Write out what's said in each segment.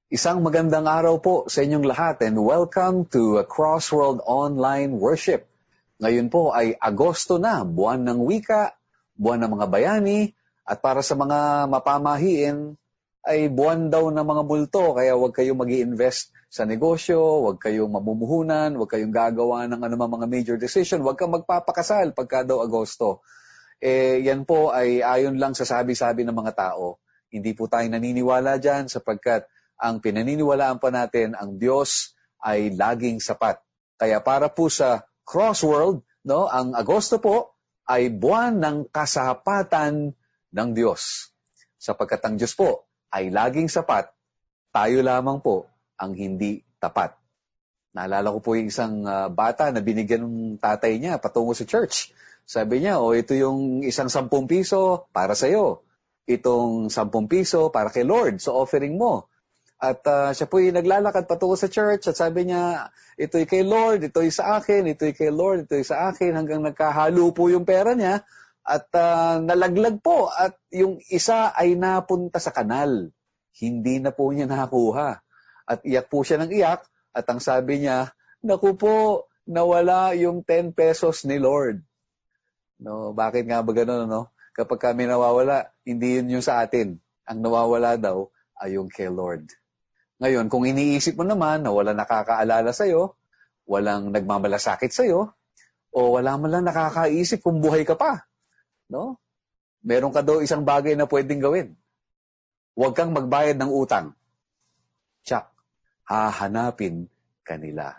Isang magandang araw po sa inyong lahat and welcome to Crossworld Online Worship. Ngayon po ay Agosto na, buwan ng wika, buwan ng mga bayani, at para sa mga mapamahiin ay buwan daw ng mga multo, kaya huwag kayong mag-i-invest sa negosyo, huwag kayong mamumuhunan, huwag kayong gagawa ng anumang mga major decision, huwag kang magpapakasal pagka daw Agosto. Yan po ay ayon lang sa sabi-sabi ng mga tao. Hindi po tayo naniniwala dyan sapagkat ang pinaniniwalaan pa natin, ang Diyos ay laging sapat. Kaya para po sa Crossworld, no, ang Agosto po ay buwan ng kasapatan ng Diyos. Sapagkat ang Diyos po ay laging sapat, tayo lamang po ang hindi tapat. Naalala ko po yung isang bata na binigyan ng tatay niya patungo sa church. Sabi niya, ito yung isang 10 piso para sa'yo. Itong 10 piso para kay Lord, so offering mo. At siya po yung naglalakad patungo sa church at sabi niya, ito'y kay Lord, ito'y sa akin, ito'y kay Lord, ito'y sa akin, hanggang nagkahalo po yung pera niya at nalaglag po at yung isa ay napunta sa kanal. Hindi na po niya nakakuha. At iyak po siya ng iyak at ang sabi niya, naku po, nawala yung 10 pesos ni Lord. No, bakit nga ba gano'n, no? Kapag kami nawawala, hindi yun yung sa atin. Ang nawawala daw ay yung kay Lord. Ngayon, kung iniisip mo naman na walang nakakaalala sa'yo, walang nagmamalasakit sa'yo, o wala man lang nakakaisip kung buhay ka pa, no? Meron ka daw isang bagay na pwedeng gawin. Huwag kang magbayad ng utang. Tsak, hahanapin kanila.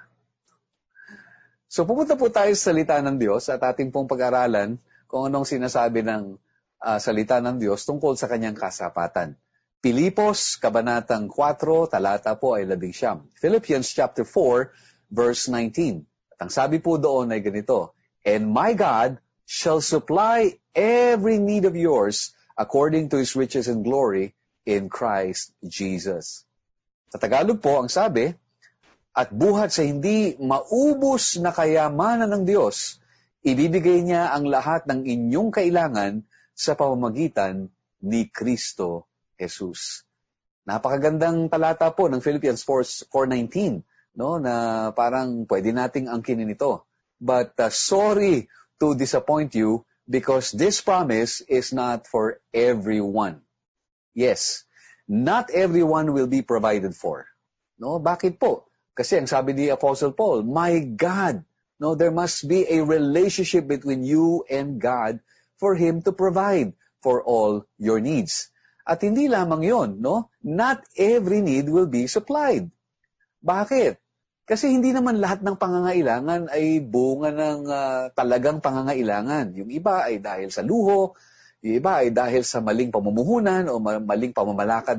So pupunta po tayo sa salita ng Diyos at ating pong pag-aralan kung anong sinasabi ng salita ng Diyos tungkol sa kanyang kasapatan. Pilipos, Kabanatang 4, talata po ay 11. Philippians chapter 4, verse 19. At ang sabi po doon ay ganito, and my God shall supply every need of yours according to His riches and glory in Christ Jesus. Sa Tagalog po, ang sabi, at buhat sa hindi maubos na kayamanan ng Diyos, ibibigay niya ang lahat ng inyong kailangan sa pamamagitan ni Kristo Jesus. Napakagandang talata po ng Philippians 4:19, no, na parang pwede nating angkinin ito. But sorry to disappoint you because this promise is not for everyone. Yes, not everyone will be provided for. No, bakit po? Kasi ang sabi ni Apostle Paul, my God, no, there must be a relationship between you and God for Him to provide for all your needs. At hindi lamang yon, no? Not every need will be supplied. Bakit? Kasi hindi naman lahat ng pangangailangan ay bunga ng talagang pangangailangan. Yung iba ay dahil sa luho, yung iba ay dahil sa maling pamumuhunan o maling pamamalakad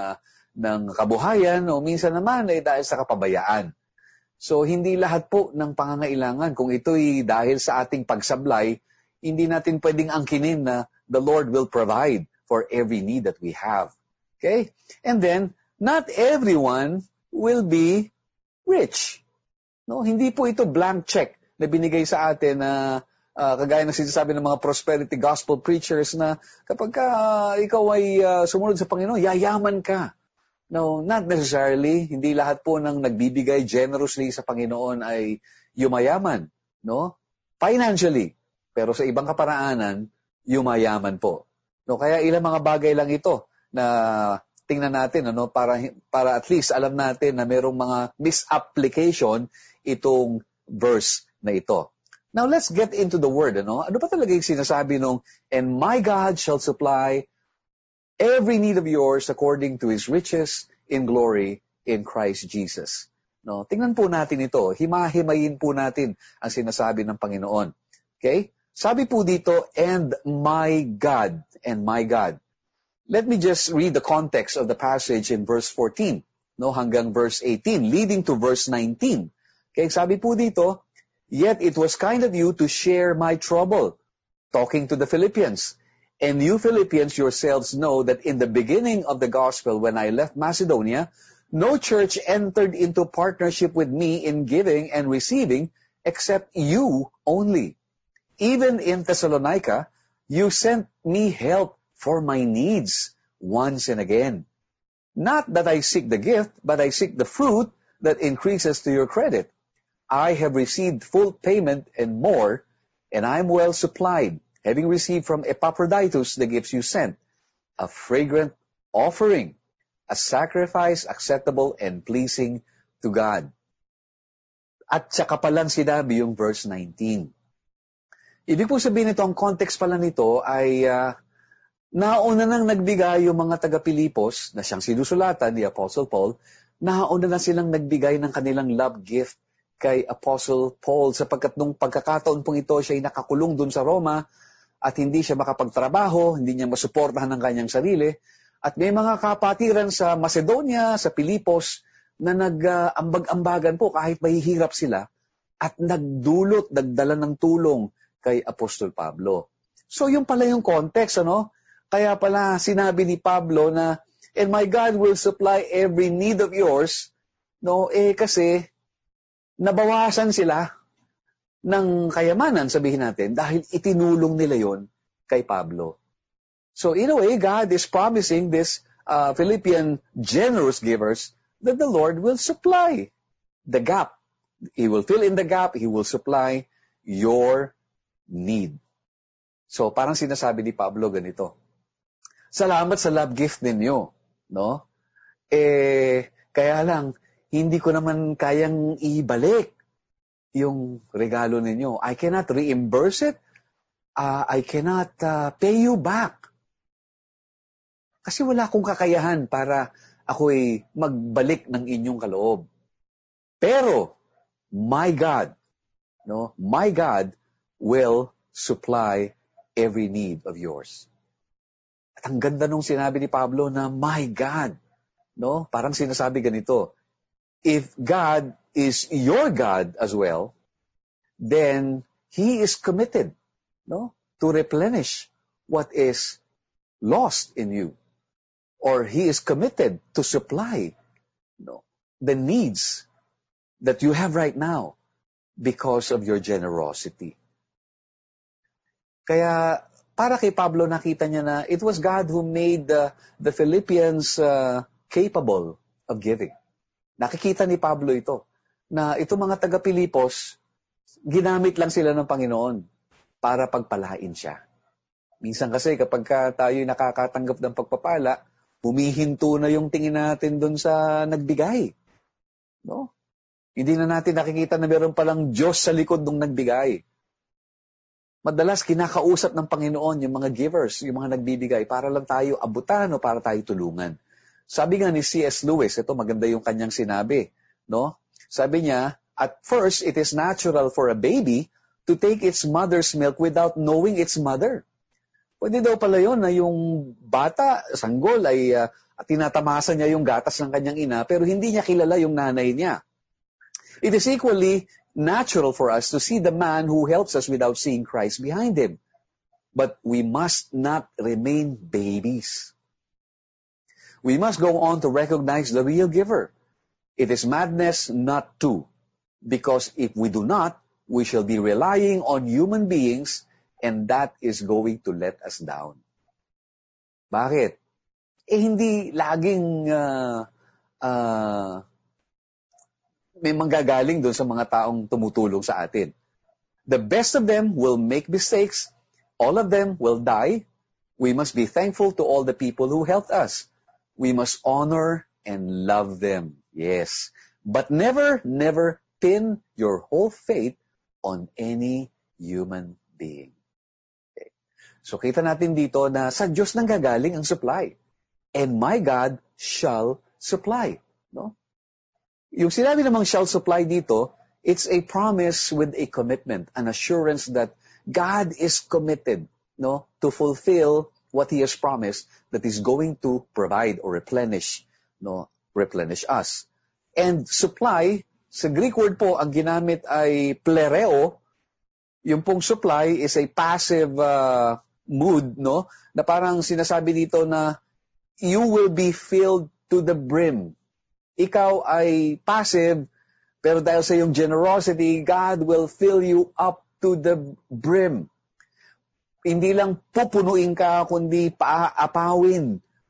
ng kabuhayan o minsan naman ay dahil sa kapabayaan. So hindi lahat po ng pangangailangan. Kung ito'y dahil sa ating pagsablay, hindi natin pwedeng angkinin na the Lord will provide for every need that we have. Okay? And then, not everyone will be rich. No, hindi po ito blank check na binigay sa atin na kagaya ng sinasabi ng mga prosperity gospel preachers na kapag ikaw ay sumunod sa Panginoon, yayaman ka. No, not necessarily. Hindi lahat po ng nagbibigay generously sa Panginoon ay yumayaman, no? Financially. Pero sa ibang kaparaanan, yumayaman po. No, kaya ilang mga bagay lang ito na tingnan natin, ano, para at least alam natin na merong mga misapplication itong verse na ito. Now let's get into the word, ano? Ano pa talaga yung sinasabi nung, and my God shall supply every need of yours according to His riches in glory in Christ Jesus. No, tingnan po natin ito. Himahimayin po natin ang sinasabi ng Panginoon. Okay? Sabi po dito, and my God, and my God. Let me just read the context of the passage in verse 14, no, hanggang verse 18, leading to verse 19. Okay, sabi po dito, yet it was kind of you to share my trouble, talking to the Philippians. And you Philippians yourselves know that in the beginning of the gospel, when I left Macedonia, no church entered into partnership with me in giving and receiving except you only. Even in Thessalonica, you sent me help for my needs once and again. Not that I seek the gift, but I seek the fruit that increases to your credit. I have received full payment and more, and I am well supplied, having received from Epaphroditus the gifts you sent, a fragrant offering, a sacrifice acceptable and pleasing to God. At saka palang sinabi yung verse 19. Ibig po sabihin nito, ang context pala nito ay nauna nang nagbigay yung mga taga-Pilipos na siyang sinusulatan ni Apostle Paul, nauna na silang nagbigay ng kanilang love gift kay Apostle Paul sapagkat nung pagkakataon pong ito siya ay nakakulong dun sa Roma at hindi siya makapagtrabaho, hindi niya masuportahan ng kanyang sarili. At may mga kapatiran sa Macedonia, sa Pilipos, na nag-ambag-ambagan po kahit mahihirap sila at nagdala ng tulong kay Apostol Pablo. So yung pala yung context, ano? Kaya pala sinabi ni Pablo na, and my God will supply every need of yours, no? Kasi nabawasan sila ng kayamanan, sabihin natin, dahil itinulong nila yon kay Pablo. So in a way, God is promising this Philippian generous givers that the Lord will supply the gap. He will fill in the gap. He will supply your need. So parang sinasabi ni Pablo ganito, salamat sa love gift ninyo, no? Kaya lang, hindi ko naman kayang ibalik yung regalo ninyo. I cannot reimburse it. I cannot pay you back. Kasi wala akong kakayahan para ako'y magbalik ng inyong kaloob. Pero, my God will supply every need of yours. At ang ganda nung sinabi ni Pablo na, my God, no? Parang sinasabi ganito, if God is your God as well, then He is committed, no, to replenish what is lost in you. Or He is committed to supply, no, the needs that you have right now because of your generosity. Kaya para kay Pablo, nakita niya na it was God who made the Philippians capable of giving. Nakikita ni Pablo ito, na itong mga taga-Pilipos, ginamit lang sila ng Panginoon para pagpalain siya. Minsan kasi kapag tayo nakakatanggap ng pagpapala, humihinto na yung tingin natin doon sa nagbigay. No? Hindi na natin nakikita na meron palang Diyos sa likod ng nagbigay. Madalas kinakausap ng Panginoon yung mga givers, yung mga nagbibigay, para lang tayo abutan o para tayo tulungan. Sabi nga ni C.S. Lewis, ito maganda yung kanyang sinabi, no? Sabi niya, at first, it is natural for a baby to take its mother's milk without knowing its mother. Pwede daw pala yun na yung bata, sanggol, ay tinatamasa niya yung gatas ng kanyang ina, pero hindi niya kilala yung nanay niya. It is equally natural for us to see the man who helps us without seeing Christ behind him. But we must not remain babies. We must go on to recognize the real giver. It is madness not to, because if we do not, we shall be relying on human beings, and that is going to let us down. Bakit? Hindi laging may manggagaling doon sa mga taong tumutulong sa atin. The best of them will make mistakes. All of them will die. We must be thankful to all the people who helped us. We must honor and love them. Yes. But never pin your whole faith on any human being. Okay. So kita natin dito na sa Diyos nang gagaling ang supply. And my God shall supply. No? Yung sinabi namang shall supply dito, it's a promise with a commitment, an assurance that God is committed, no, to fulfill what He has promised, that He's going to provide or replenish us. And supply, sa Greek word po, ang ginamit ay plereo. Yung pong supply is a passive mood, no, na parang sinasabi dito na you will be filled to the brim. Ikaw ay passive, pero dahil sa iyong generosity, God will fill you up to the brim. Hindi lang pupunuin ka, kundi paapawin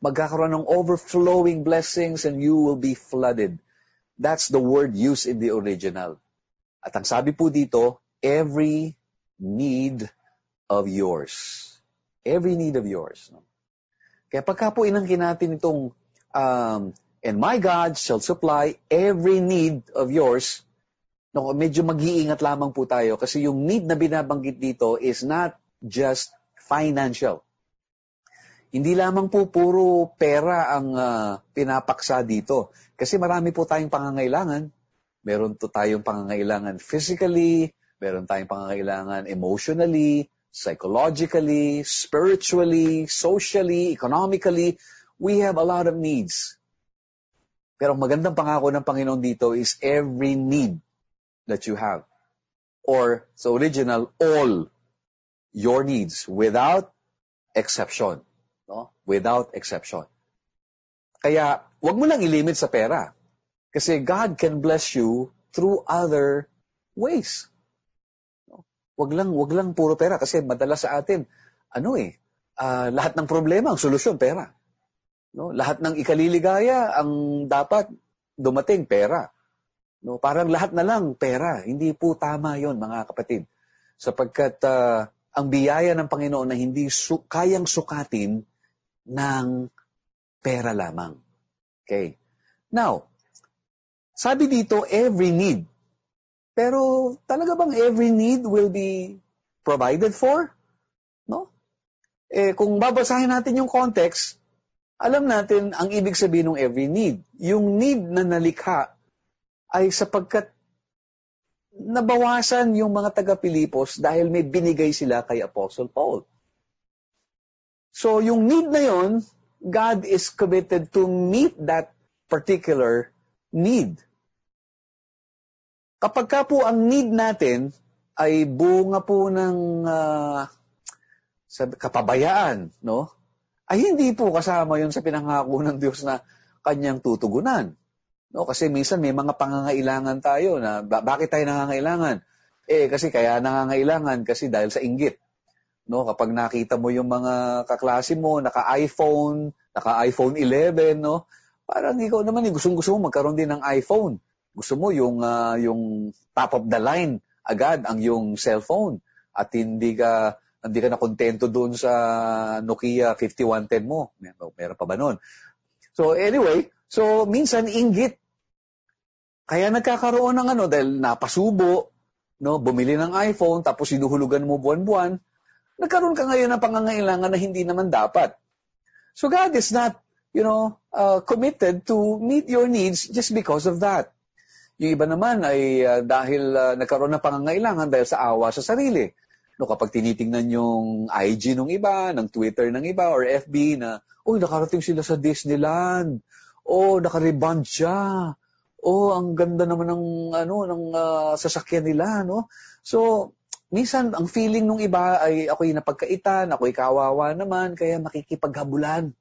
magkakaroon ng overflowing blessings and you will be flooded. That's the word used in the original. At ang sabi po dito, every need of yours. Every need of yours. No? Kaya pagka po inangkin natin itong, and my God shall supply every need of yours, no, medyo mag-iingat lamang po tayo kasi yung need na binabanggit dito is not just financial. Hindi lamang po puro pera ang pinapaksa dito. Kasi marami po tayong pangangailangan. Meron po tayong pangangailangan physically, meron tayong pangangailangan emotionally, psychologically, spiritually, socially, economically. We have a lot of needs. Pero ang magandang pangako ng Panginoon dito is every need that you have. Or, sa original, all your needs without exception. No? Without exception. Kaya, wag mo lang ilimit sa pera. Kasi God can bless you through other ways. Wag lang puro pera kasi madalas sa atin, lahat ng problema, ang solusyon, pera. No? Lahat ng ikaliligaya, ang dapat dumating, pera. No? Parang lahat na lang, pera. Hindi po tama yon mga kapatid. Sapagkat ang biyaya ng Panginoon na hindi kayang sukatin ng pera lamang. Okay. Now, sabi dito, every need. Pero talaga bang every need will be provided for? No? Kung babasahin natin yung context, alam natin ang ibig sabihin ng every need. Yung need na nalikha ay sapagkat nabawasan yung mga taga-Pilipos dahil may binigay sila kay Apostle Paul. So yung need na yon, God is committed to meet that particular need. Kapag ka po ang need natin ay bunga po ng kapabayaan, no? Ay hindi po kasama yun sa pinangako ng Diyos na kanyang tutugunan. No? Kasi minsan may mga pangangailangan tayo na bakit tayo nangangailangan? Kasi kaya nangangailangan kasi dahil sa inggit. No? Kapag nakita mo yung mga kaklase mo, naka-iPhone 11, no? Parang ikaw naman, gustong-gusto mo magkaroon din ng iPhone. Gusto mo yung top of the line agad ang yung cellphone at hindi ka na kontento doon sa Nokia 5110 mo. Meron pa ba noon? So anyway, minsan inggit. Kaya nagkakaroon ng dahil napasubo, no, bumili ng iPhone tapos sinuhulugan mo buwan-buwan, nagkaroon ka ngayon ng pangangailangan na hindi naman dapat. So God is not, committed to meet your needs just because of that. Yung iba naman ay dahil nagkaroon ng pangangailangan dahil sa awa sa sarili. No, kapag tinitingnan yung IG ng iba, ng Twitter ng iba, or FB na, nakarating sila sa Disneyland. Naka-rebond siya. Ang ganda naman ng sasakyan nila, no? So, minsan, ang feeling ng iba ay ako'y napagkaitan, ako'y kawawa naman, kaya makikipaghabulan.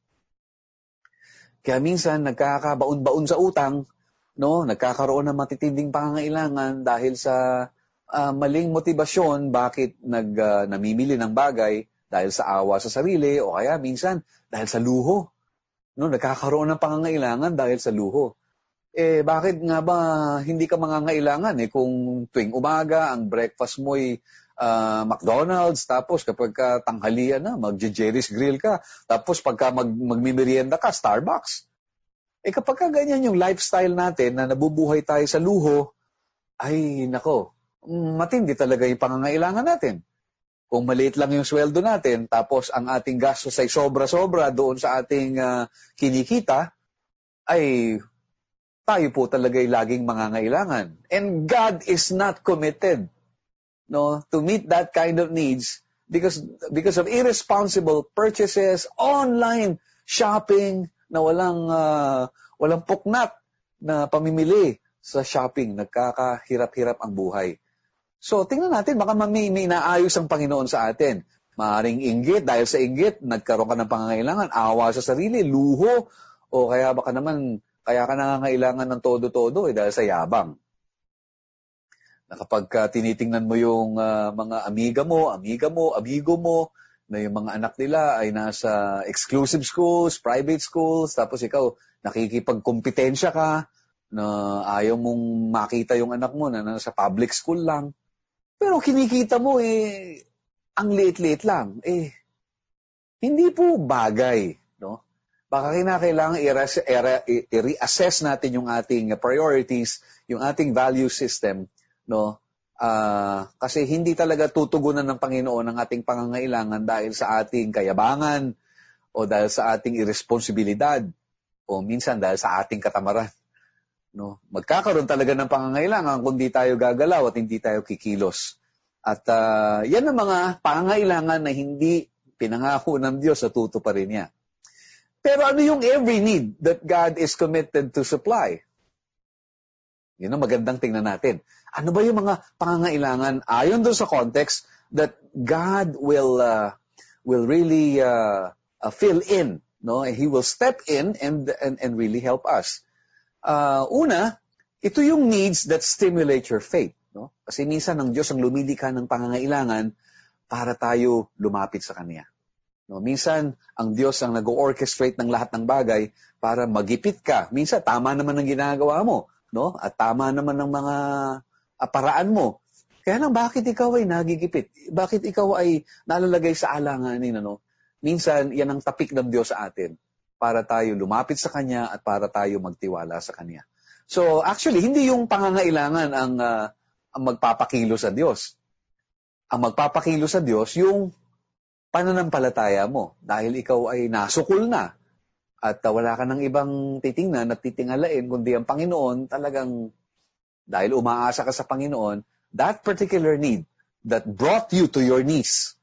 Kaya minsan, nagkakabaon-baon sa utang, no, nagkakaroon ng matitinding pangangailangan dahil sa maling motibasyon bakit namimili ng bagay dahil sa awa sa sarili o kaya minsan dahil sa luho. No, nagkakaroon ng pangangailangan dahil sa luho. Bakit nga ba hindi ka mangangailangan kung tuwing umaga ang breakfast mo'y McDonald's, tapos kapag tanghalian na mag-Jerry's Grill ka, tapos pagka magmimerienda ka, Starbucks. Kapag ka ganyan yung lifestyle natin na nabubuhay tayo sa luho, ay nako, matindi talaga yung pangangailangan natin. Kung maliit lang yung sweldo natin, tapos ang ating gastos ay sobra-sobra doon sa ating kinikita, ay tayo po talaga ay laging mangangailangan. And God is not committed, no, to meet that kind of needs because of irresponsible purchases, online shopping na walang puknat na pamimili sa shopping. Nagkakahirap-hirap ang buhay. So, tingnan natin, baka may inaayos ang Panginoon sa atin. Maaring inggit, dahil sa inggit, nagkaroon ka ng pangangailangan, awa sa sarili, luho, o kaya baka naman, kaya ka nangangailangan ng todo-todo dahil sa yabang. Na kapag tinitingnan mo yung mga amigo mo, na yung mga anak nila ay nasa exclusive schools, private schools, tapos ikaw nakikipagkompetensya ka na ayaw mong makita yung anak mo na nasa public school lang. Pero kinikita mo ang liit-liit lang. Hindi po bagay, no? Baka kinakailangan i-reassess natin yung ating priorities, yung ating value system, no? Kasi hindi talaga tutugunan ng Panginoon ang ating pangangailangan dahil sa ating kayabangan o dahil sa ating irresponsibilidad o minsan dahil sa ating katamaran. No? Magkakaroon talaga ng pangangailangan kung di tayo gagalaw at hindi tayo kikilos. At yan ang mga pangangailangan na hindi pinangako ng Diyos at tutuparin niya. Pero ano yung every need that God is committed to supply? Yun ang magandang tingnan natin. Ano ba yung mga pangangailangan ayon doon sa context that God will really fill in, no? He will step in and really help us. Una, ito yung needs that stimulate your faith, no? Kasi minsan ang Diyos ang lumilikha ng pangangailangan para tayo lumapit sa Kanya. No, minsan ang Diyos ang nag-orchestrate ng lahat ng bagay para magipit ka. Minsan tama naman ang ginagawa mo, no? At tama naman ang mga paraan mo. Kaya lang, bakit ikaw ay nagigipit? Bakit ikaw ay nalalagay sa alanganin, ano? Minsan, yan ang tapik ng Diyos sa atin para tayo lumapit sa Kanya at para tayo magtiwala sa Kanya. So, actually, hindi yung pangangailangan ang magpapakilo sa Diyos. Ang magpapakilo sa Diyos, yung pananampalataya mo. Dahil ikaw ay nasukol na at wala ka ng ibang titingnan at titingalain, kundi ang Panginoon talagang dahil umaasa ka sa Panginoon, that particular need that brought you to your knees,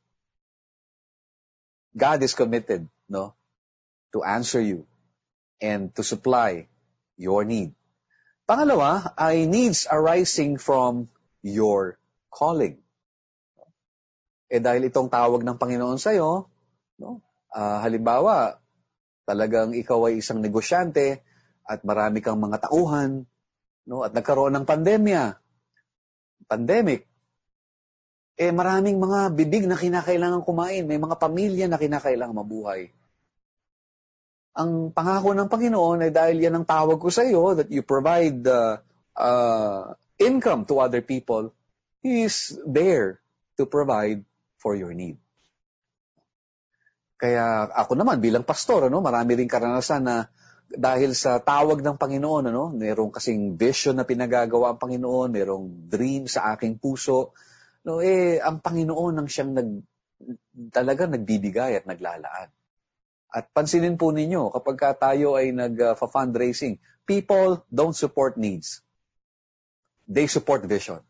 God is committed, no, to answer you and to supply your need. Pangalawa ay needs arising from your calling. Dahil itong tawag ng Panginoon sa'yo, no, halimbawa, talagang ikaw ay isang negosyante at marami kang mga tauhan, no, at nagkaroon ng pandemic, maraming mga bibig na kinakailangan kumain, may mga pamilya na kinakailangan mabuhay. Ang pangako ng Panginoon ay dahil yan ang tawag ko sa iyo, that you provide income to other people, He is there to provide for your need. Kaya ako naman bilang pastor, marami ring karanasan na dahil sa tawag ng Panginoon, merong kasing vision na pinagagawa ang Panginoon, merong dream sa aking puso, ang Panginoon ang siyang talaga nagbibigay at naglalaan. At pansinin po ninyo, kapag tayo ay nag-fundraising, people don't support needs. They support vision.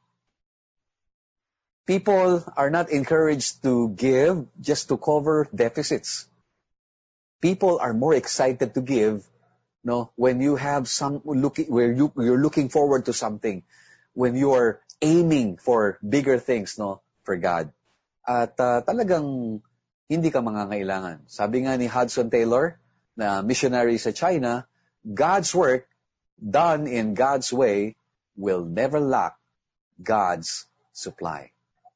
People are not encouraged to give just to cover deficits. People are more excited to give, when you have where you're looking forward to something, when you are aiming for bigger things, for God. At talagang hindi ka mangangailangan. Sabi nga ni Hudson Taylor, na missionary sa China, God's work done in God's way will never lack God's supply.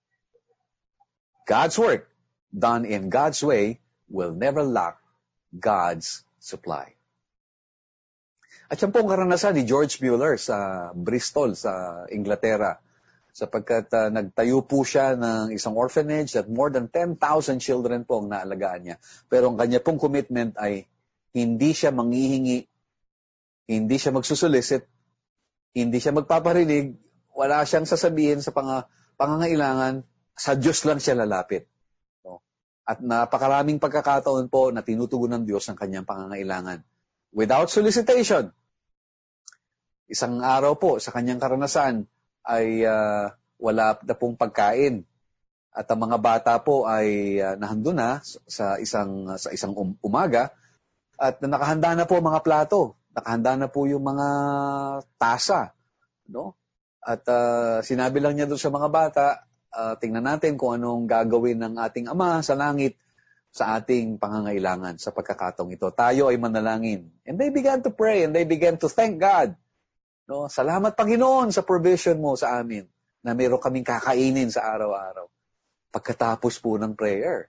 God's work done in God's way will never lack God's supply. At yan po ang karanasan ni George Mueller sa Bristol, sa Inglaterra, sapagkat nagtayo po siya ng isang orphanage at more than 10,000 children po ang naalagaan niya. Pero ang kanya pong commitment ay hindi siya manghihingi, hindi siya magsusolicit, hindi siya magpaparinig, wala siyang sasabihin sa pangangailangan, sa Diyos lang siya lalapit. At napakaraming pagkakataon po na tinutugon ng Diyos ang kanyang pangangailangan. Without solicitation. Isang araw po sa kanyang karanasan ay wala na pong pagkain. At ang mga bata po ay nahando na sa isang umaga at nakahanda na po mga plato. Nakahanda na po yung mga tasa. At sinabi lang niya doon sa mga bata, tingnan natin kung anong gagawin ng ating Ama sa langit sa ating pangangailangan sa pagkakataong ito. Tayo ay manalangin. And they began to pray and they began to thank God. Salamat Panginoon sa provision mo sa amin na meron kaming kakainin sa araw-araw. Pagkatapos po ng prayer,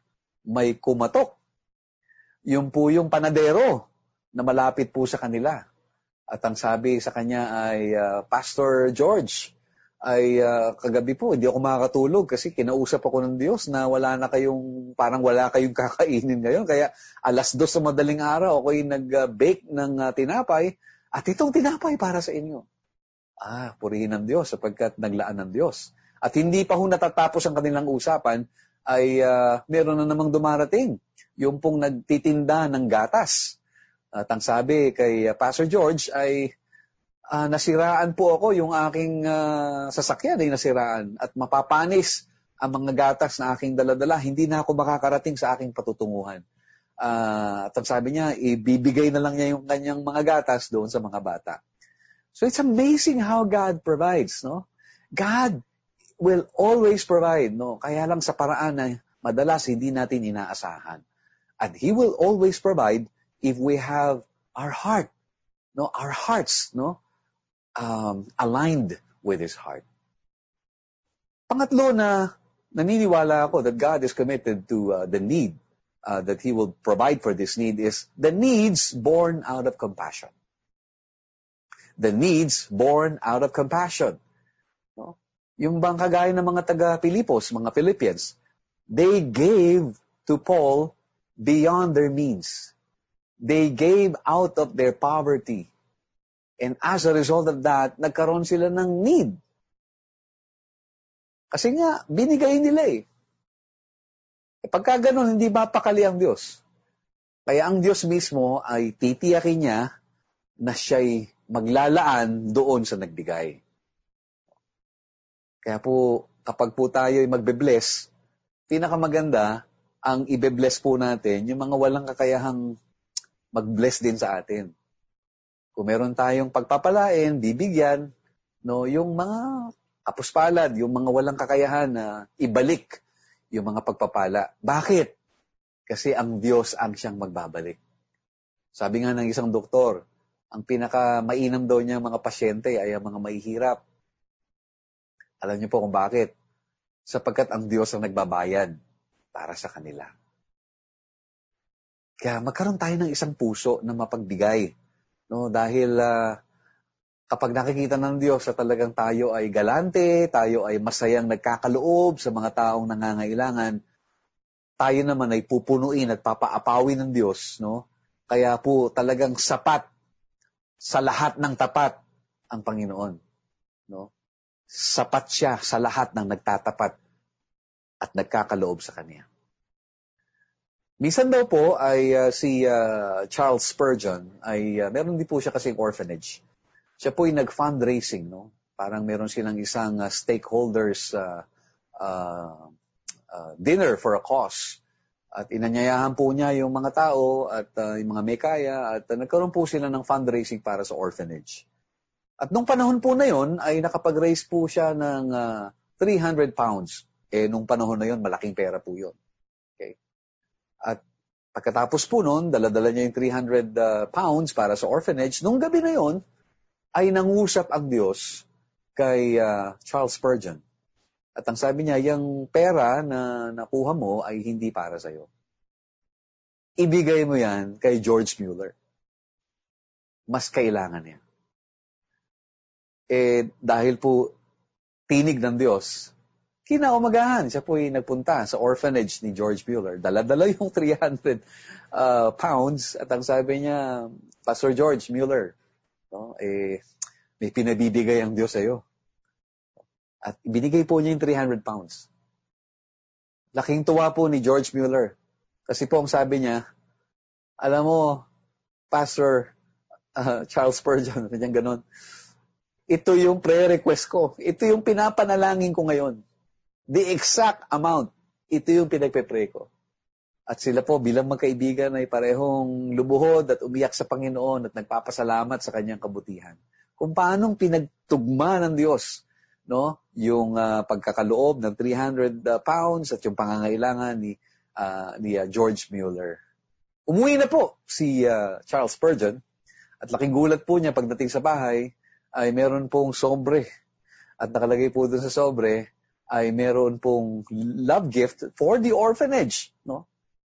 may kumatok. Yung po yung panadero na malapit po sa kanila. At ang sabi sa kanya ay, Pastor George, ay kagabi po, hindi ako makakatulog kasi kinausap ako ng Diyos na parang wala kayong kakainin ngayon. Kaya 2:00 sa madaling araw, ako'y nag-bake ng tinapay at itong tinapay para sa inyo. Purihin ng Diyos sapagkat naglaan ng Diyos. At hindi pa ho natatapos ang kanilang usapan, ay meron na namang dumarating. Yung pong nagtitinda ng gatas. At ang sabi kay Pastor George ay, nasiraan po ako, yung aking sasakyan ay nasiraan at mapapanis ang mga gatas na aking daladala. Hindi na ako makakarating sa aking patutunguhan. At ang sabi niya, ibibigay na lang niya yung kanyang mga gatas doon sa mga bata. So it's amazing how God provides, no? God will always provide, no? Kaya lang sa paraan na madalas hindi natin inaasahan. And He will always provide if we have our heart, no? Our hearts, no? Aligned with His heart. Pangatlo na naniniwala ako that God is committed to the need that He will provide for this need is the needs born out of compassion. The needs born out of compassion. No? Yung bang kagaya ng mga taga-Pilipos, mga Philippians, they gave to Paul beyond their means. They gave out of their poverty. And as a result of that, nagkaroon sila ng need. Kasi nga, binigay nila eh. Pagka ganun, hindi mapakali ang Diyos. Kaya ang Diyos mismo ay titiyakin niya na siya'y maglalaan doon sa nagbigay. Kaya po, kapag po tayo'y magbe-bless, pinakamaganda, ang ibe-bless po natin, yung mga walang kakayahang mag-bless din sa atin. Kung meron tayong pagpapalain, bibigyan, no, yung mga kapuspalad, yung mga walang kakayahan na ibalik yung mga pagpapala. Bakit? Kasi ang Diyos ang siyang magbabalik. Sabi nga ng isang doktor, ang pinaka-mainam daw niya mga pasyente ay ang mga mahihirap. Alam niyo po kung bakit? Sapagkat ang Diyos ang nagbabayad para sa kanila. Kaya magkaroon tayo ng isang puso na mapagbigay. No, dahil kapag nakikita ng Diyos na talagang tayo ay galante, tayo ay masayang nagkakaloob sa mga taong nangangailangan, tayo naman ay pupunuin at papaapawin ng Diyos, no? Kaya po talagang sapat sa lahat ng tapat ang Panginoon, no? Sapat siya sa lahat ng nagtatapat at nagkakaloob sa Kanya. Minsan daw po ay si Charles Spurgeon ay meron din po siya kasing orphanage. Siya po ay nag-fundraising, no? Parang meron silang isang stakeholders dinner for a cause. At inanyayahan po niya yung mga tao at yung mga may kaya at nagkaroon po sila ng fundraising para sa orphanage. At nung panahon po na yon ay nakapag-raise po siya ng 300 pounds. Nung panahon na yon malaking pera po yon. Okay? At pagkatapos po nun, dala-dala niya yung 300 pounds para sa orphanage. Nung gabi na yon ay nangusap ang Diyos kay Charles Spurgeon. At ang sabi niya, yung pera na nakuha mo ay hindi para sa'yo. Ibigay mo yan kay George Mueller. Mas kailangan niya. Dahil po tinig ng Diyos, kinaumagahan, siya po ay nagpunta sa orphanage ni George Mueller. Dala-dala yung 300 pounds at ang sabi niya, Pastor George Mueller, no, may pinabibigay ang Diyos sa'yo. At binigay po niya yung 300 pounds. Laking tuwa po ni George Mueller. Kasi po ang sabi niya, alam mo, Pastor Charles Spurgeon, ganyan, ito yung prayer request ko. Ito yung pinapanalangin ko ngayon. The exact amount. Ito yung pinagpe-pray ko. At sila po bilang magkaibigan ay parehong lubuhod at umiyak sa Panginoon at nagpapasalamat sa kanyang kabutihan. Kung paanong pinagtugma ng Diyos, no, yung pagkakaloob ng 300 pounds at yung pangangailangan ni George Mueller. Umuwi na po si Charles Spurgeon at laking gulat po niya pagdating sa bahay ay meron pong sobre at nakalagay po dun sa sobre ay meron pong love gift for the orphanage, no?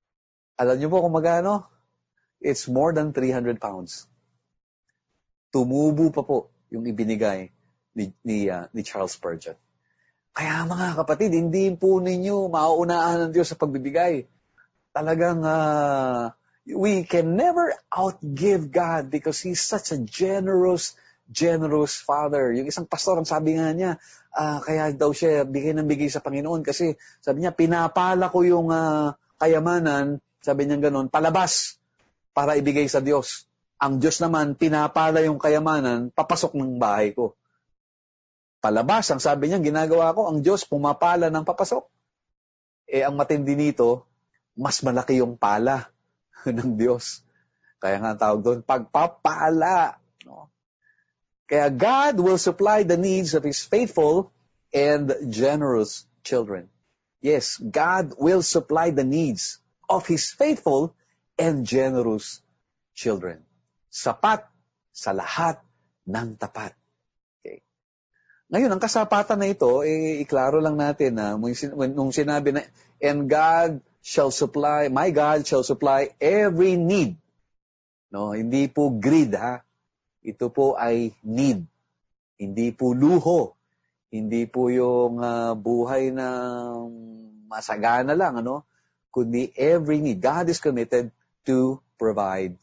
Alam niyo po kung magano? It's more than 300 pounds. Tumubo pa po yung ibinigay ni Charles Spurgeon. Kaya mga kapatid, hindi po ninyo mauunahan ng Diyos sa pagbibigay. Talagang we can never outgive God because He's such a generous Father. Yung isang pastor, ang sabi nga niya, kaya daw siya bigay ng bigay sa Panginoon kasi sabi niya, pinapala ko yung kayamanan, sabi niya gano'n, palabas para ibigay sa Diyos. Ang Diyos naman, pinapala yung kayamanan, papasok ng bahay ko. Palabas, ang sabi niya, ginagawa ko, ang Diyos pumapala ng papasok. Ang matindi nito, mas malaki yung pala ng Diyos. Kaya nga ang tawag doon, pagpapala. No? Kaya God will supply the needs of His faithful and generous children. Yes, God will supply the needs of His faithful and generous children. Sapat sa lahat ng tapat. Ngayon, ang kasapatan na ito, iklaro lang natin na nung sinabi na, and God shall supply, my God shall supply every need. No, hindi po greed, ha? Ito po ay need. Hindi po luho. Hindi po yung buhay na masagana lang, ano? Kundi every need. God is committed to provide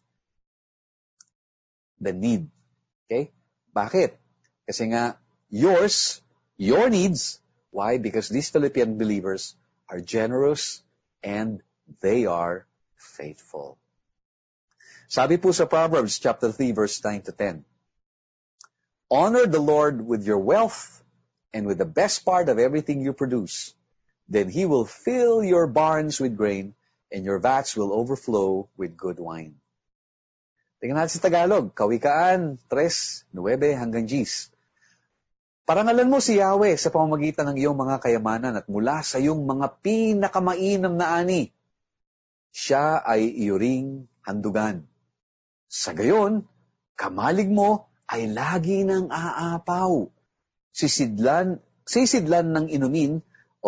the need. Okay? Bakit? Kasi nga, your needs. Why? Because these Philippian believers are generous and they are faithful. Sabi po sa Proverbs chapter 3 verse 9 to 10. Honor the Lord with your wealth and with the best part of everything you produce. Then He will fill your barns with grain and your vats will overflow with good wine. Tingnan natin sa Tagalog. Kawikaan 3:9 hanggang 10. Parangalan mo si Yahweh sa pamamagitan ng iyong mga kayamanan at mula sa iyong mga pinakamainam na ani. Siya ay iyuring handugan. Sa gayon, kamalig mo ay lagi ng aapaw. Sisidlan ng inumin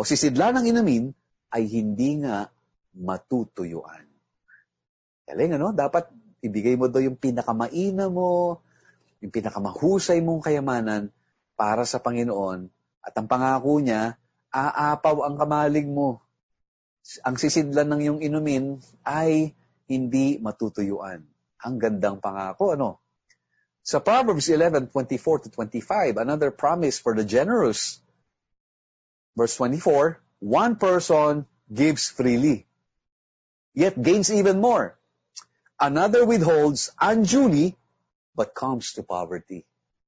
ay hindi nga matutuyuan. Galing, ano? Dapat ibigay mo daw yung pinakamainam mo, yung pinakamahusay mong kayamanan para sa Panginoon, at ang pangako niya, aapaw ang kamalig mo. Ang sisidlan ng iyong inumin ay hindi matutuyuan. Ang gandang pangako, ano? Sa Proverbs 11:24-25, another promise for the generous. Verse 24, one person gives freely, yet gains even more. Another withholds unduly, but comes to poverty.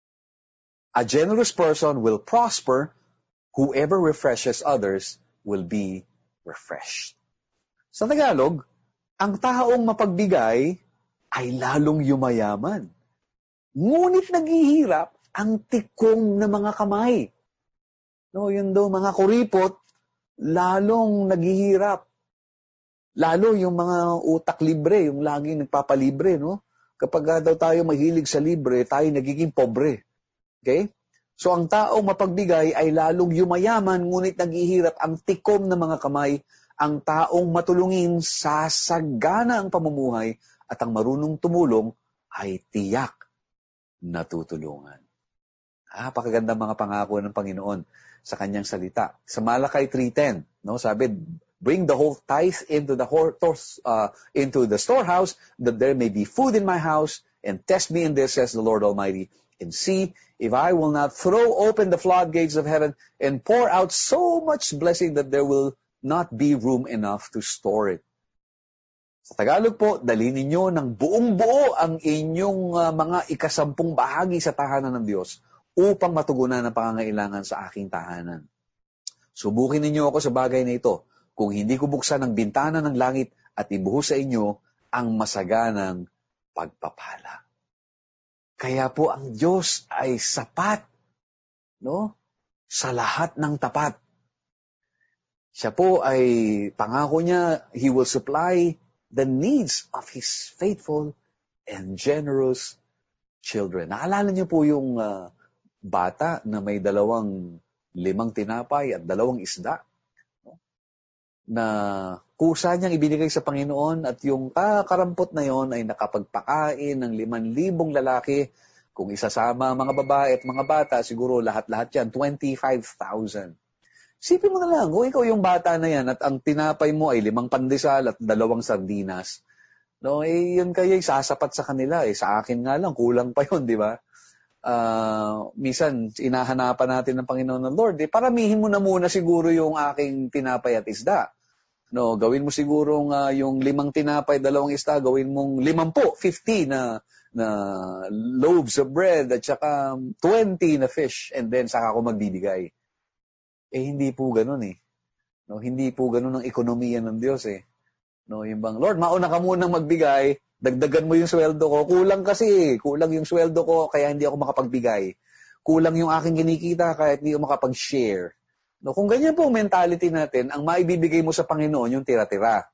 A generous person will prosper. Whoever refreshes others will be refreshed. Sa Tagalog, ang taong mapagbigay ay lalong yumayaman. Ngunit naghihirap ang tikong na mga kamay. No, yun daw mga kuripot, lalong naghihirap. Lalo yung mga utak libre, yung laging nagpapalibre, no? Kapag daw tayo mahilig sa libre, tayo nagiging pobre. Okay? So ang taong mapagbigay ay lalong yumayaman, ngunit naghihirap ang tikom ng mga kamay. Ang taong matulungin, sasagana ang pamumuhay, at ang marunong tumulong ay tiyak natutulungan. Napakaganda mga pangako ng Panginoon sa kanyang salita. Sa Malakay 3:10, no, sabi, bring the whole tithe into the storehouse, that there may be food in my house, and test me in this, says the Lord Almighty, and see if I will not throw open the floodgates of heaven and pour out so much blessing that there will not be room enough to store it. Sa Tagalog po, dali ninyo ng buong buo ang inyong mga ikasampung bahagi sa tahanan ng Diyos upang matugunan ang pangangailangan sa aking tahanan. Subukin ninyo ako sa bagay na ito, kung hindi ko buksan ang bintana ng langit at ibuhos sa inyo ang masaganang pagpapala. Kaya po ang Diyos ay sapat, no? Sa lahat ng tapat. Siya po ay, pangako niya, He will supply the needs of His faithful and generous children. Naalala niyo po yung bata na may 5 tinapay at 2 isda? na kusa niyang ibinigay sa Panginoon at yung kakarampot na yon ay nakapagpakain ng 5,000 lalaki. Kung isasama mga babae at mga bata, siguro lahat-lahat yan, 25,000. Sipin mo na lang, kung ikaw yung bata na yan at ang tinapay mo ay 5 pandesal at 2 sardinas, no, yun kayo sasapat sa kanila. Sa akin nga lang, kulang pa yun, di ba? Minsan, inahanapan natin ng Panginoon ng Lord, paramihin mo na muna siguro yung aking tinapay at isda. No, gawin mo siguro yung 5 tinapay, 2 isda, gawin mong 50 na loaves of bread at saka 20 na fish and then saka ako magbibigay. Hindi po ganun No, hindi po ganun ang ekonomiya ng Diyos No, yung bang, Lord, mauna ka munang magbigay, dagdagan mo yung sweldo ko. Kulang kasi, kulang yung sweldo ko kaya hindi ako makapagbigay. Kulang yung aking kinikita kaya hindi ako makapag-share. No, kung ganyan po ang mentality natin, ang maibibigay mo sa Panginoon yung tira-tira.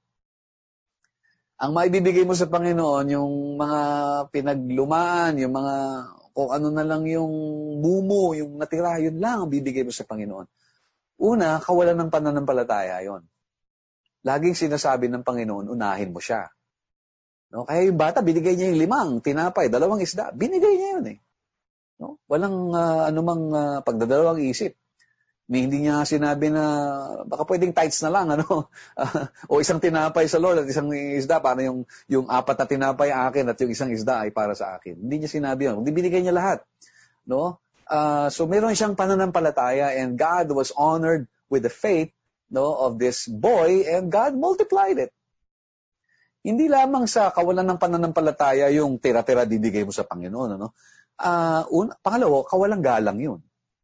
Ang maibibigay mo sa Panginoon, yung mga pinaglumaan, yung mga, kung ano na lang yung bumo, yung natira, yun lang ang bibigay mo sa Panginoon. Una, kawalan ng pananampalataya yon. Laging sinasabi ng Panginoon, unahin mo siya. No? Kaya yung bata, binigay niya yung 5 tinapay, 2 isda. Binigay niya yun No? Walang anumang pagdadalawang isip. Hindi niya sinabi na baka pwedeng tithes na lang, o isang tinapay sa Lord at isang isda, para yung 4 na tinapay akin at yung isang isda ay para sa akin. Hindi niya sinabi yun. Hindi binigay niya lahat. No? So meron siyang pananampalataya and God was honored with the faith of this boy and God multiplied it. Hindi lamang sa kawalan ng pananampalataya yung tira-tira bibigay mo sa Panginoon. Pangalawa, kawalang galang yun.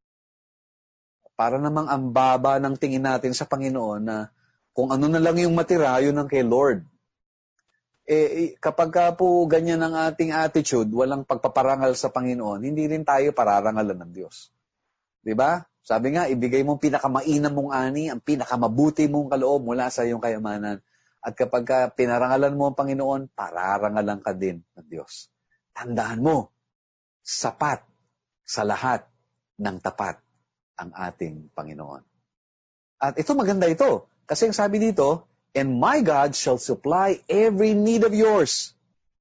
Para namang ang baba ng tingin natin sa Panginoon na kung ano na lang yung matira, yun ang kay Lord. Kapag ka po ganyan ang ating attitude, walang pagpaparangal sa Panginoon, hindi rin tayo pararangalan ng Diyos. Diba? Sabi nga, ibigay mo ang pinakamainam mong ani, ang pinakamabuti mong kaloob mula sa iyong kayamanan. At kapag ka pinarangalan mo ang Panginoon, pararangalan ka din ng Diyos. Tandaan mo, sapat sa lahat ng tapat ang ating Panginoon. At ito, maganda ito. Kasi ang sabi dito, and my God shall supply every need of yours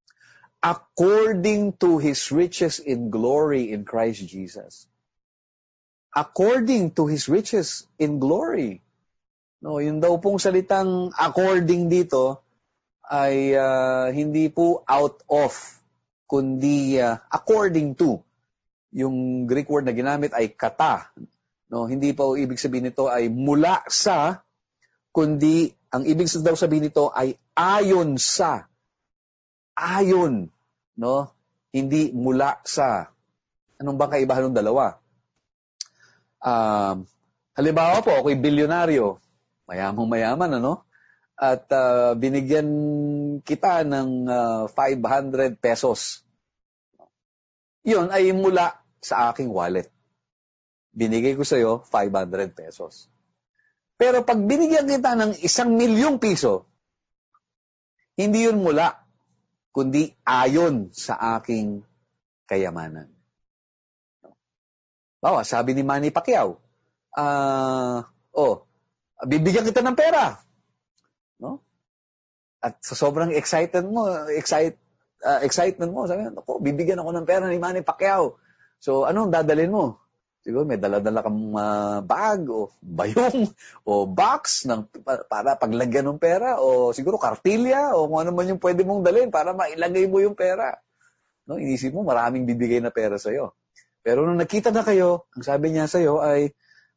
according to His riches in glory in Christ Jesus. According to His riches in glory. No, yun daw pong salitang according dito ay hindi po out of, kundi according to. Yung Greek word na ginamit ay kata. No, hindi pa ibig sabihin nito ay mula sa, kundi ang ibig daw sabihin nito ay ayon sa. Ayon, no? Hindi mula sa. Anong bang kaibahan ng dalawa? Halimbawa po, ako'y bilyonaryo, mayamang-mayaman, At binigyan kita ng 500 pesos. Yun ay mula sa aking wallet. Binigay ko sa iyo 500 pesos. Pero pag binigyan kita ng 1,000,000 piso, hindi yun mula, kundi ayon sa aking kayamanan. Bawa, sabi ni Manny Pacquiao, bibigyan kita ng pera. No? At sa sobrang excitement mo, sabi niya, bibigyan ako ng pera ni Manny Pacquiao. So, anong dadalhin mo? Siguro may dala-dala kang bag o bayong o box para paglagyan ng pera o siguro kartilya o kung ano man yung pwede mong dalhin para mailagay mo yung pera. No, inisip mo maraming bibigay na pera sa iyo. Pero nung nakita na kayo, ang sabi niya sa iyo ay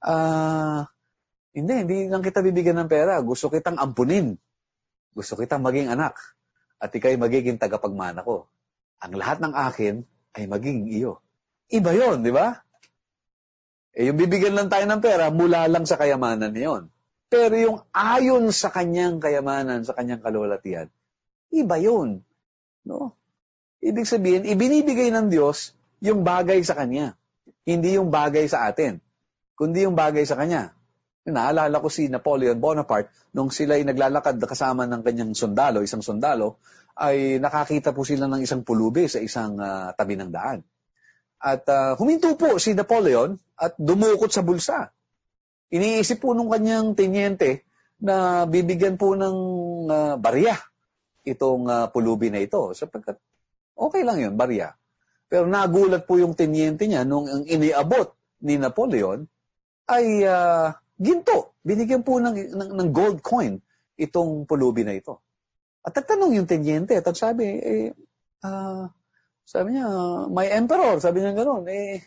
hindi lang kita bibigyan ng pera. Gusto kitang ampunin. Gusto kitang maging anak. At ikay magiging tagapagmana ko. Ang lahat ng akin ay maging iyo. Iba yun, di ba? Yung bibigyan lang tayo ng pera, mula lang sa kayamanan niyon. Pero yung ayon sa kanyang kayamanan, sa kanyang kalwalatian, iba yun. No? Ibig sabihin, ibinibigay ng Diyos yung bagay sa kanya. Hindi yung bagay sa atin, kundi yung bagay sa kanya. Naalala ko si Napoleon Bonaparte, nung sila'y naglalakad kasama ng kanyang sundalo, isang sundalo, ay nakakita po sila ng isang pulubi sa isang tabi ng daan. At huminto po si Napoleon at dumukot sa bulsa. Iniisip po nung kanyang tenyente na bibigyan po ng barya itong pulubi na ito. Sapagkat okay lang yun, barya. Pero nagulat po yung tenyente niya nung ang iniabot ni Napoleon ay ginto. Binigyan po ng gold coin itong pulubi na ito. At nagtanong yung tenyente at sabi, sabi niya, my emperor, sabi niya gano'n,